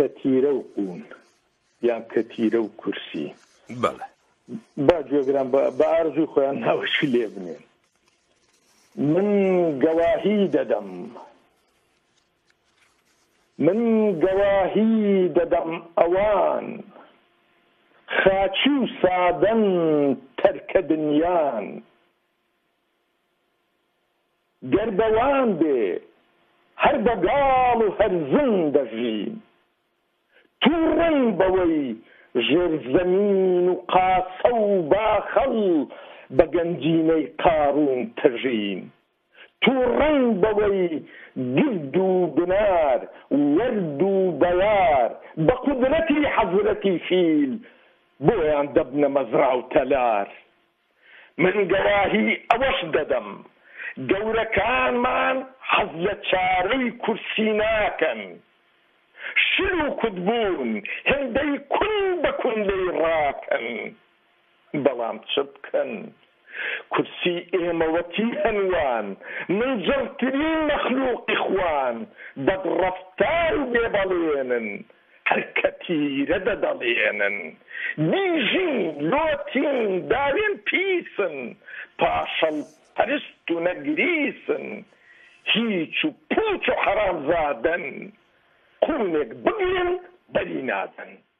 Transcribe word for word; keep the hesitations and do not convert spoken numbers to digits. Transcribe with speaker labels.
Speaker 1: کە تیرە و قون یان کە تیرە و کورسی
Speaker 2: بەڵێ
Speaker 1: با گوێگران بە ئارزوی خۆیان ناوەشی لێ بنێن. من گەواهی دەدەم من گەواهی دەدەم ئەوان خاچی و سادەن تەرکە دنیان گەر بەوان بێ هەر بەگاڵ و هەر زن دەژین تووڕەن بەوەی ژێر زەمین و قاسە و باخەڵ بە گەنجینەی قاڕون تەژین تووڕەن بەوەی گرد و بنار وەرد و بەیار بە قودرەتی حەزرەتی فیل بۆیان دەبنە مەزرا و تەلار. من گەواهی ئەوەش دەدەم گەورەکانمان حەز لە چارەی کورسی ناکەن شل و کودبوون هێندەی کون بە کون لێی ڕاکەن بەڵام چ بکەن کورسی ئێمەوەتی هەنوان من جەڵترین مەخلوقی خوان بەدڕەفتار و بێبەڵێنن هەر کە تیرە دەدەڵێنن دیژین لۆتین داوێن پیسن پاشەڵ پەرست و نەگریسن هیچ و پوچ و حەرامزادەن قوونێک بگرن بەری نادەن.